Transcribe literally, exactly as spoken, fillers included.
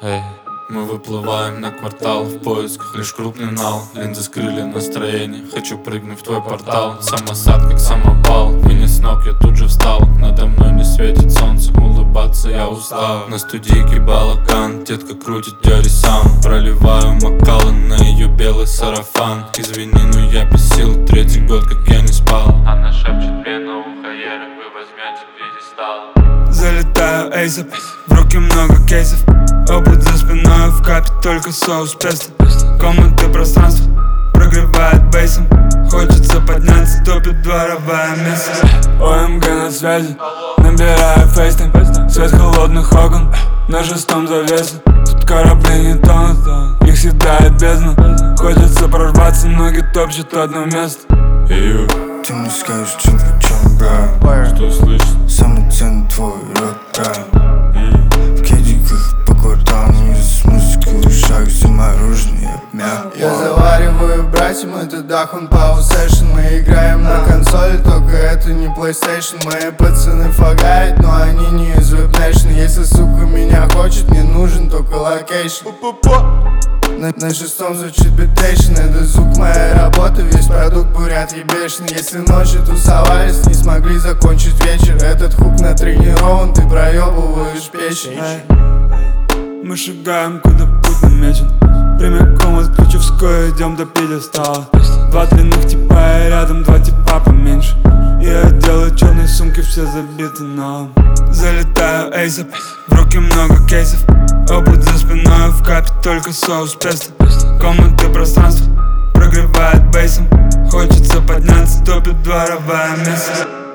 Эй, мы выплываем на квартал, в поисках лишь крупный нал. Линзы скрыли настроение, хочу прыгнуть в твой портал. Самосад как самопал, вынес с ног, я тут же встал. Надо мной не светит солнце, улыбаться я устал. На студийке балаган, детка крутит дёри сам. Проливаю макала на ее белый сарафан. Извини, но я без сил, третий год как я не спал. Она шепчет мне на ухо, Ерик, вы возьмете пьедестал. Залетаю эйсап, в руки много кейсов. Опыт за спиной, в капе только соус песто. Комнаты пространство прогревает бейсом. Хочется подняться, топит дворовая место. ОМГ на связи, набираю фейстайм. Свет холодных окон на шестом завесе. Тут корабли не тонут, их съедает бездна. Хочется прорваться, ноги топчут одно место. Ты мне скажешь, чем почем, бра. Что слышишь? Самый ценный твой рот, бра. В кедиках по кварталам, с музыкой в ушах, все мороженое, мя. Я завариваю братьям, это Дахун Power Session. Мы играем на консоли, только это не PlayStation. Мои пацаны фагают, но они не из Web Nation. Если сука меня хочет, мне нужен только локейшн. На, на шестом звучит битейшн. Это звук моей работы, весь продукт бурят ебешный. Если ночью тусовались, не смогли закончить вечер. Этот хук натренирован, ты проебываешь печень. Мы шагаем, куда путь намечен. Прямиком от Ключевской идем до пьедестала. Два длинных типа и рядом два типа поменьше. Я делаю черные сумки, все забиты налом. Залетаю эйсап, в руки много кейсов. Опыт за спиной, в капе только соус песто. Комнаты пространство прогревает бейсом. Хочется подняться, топит дворовая место.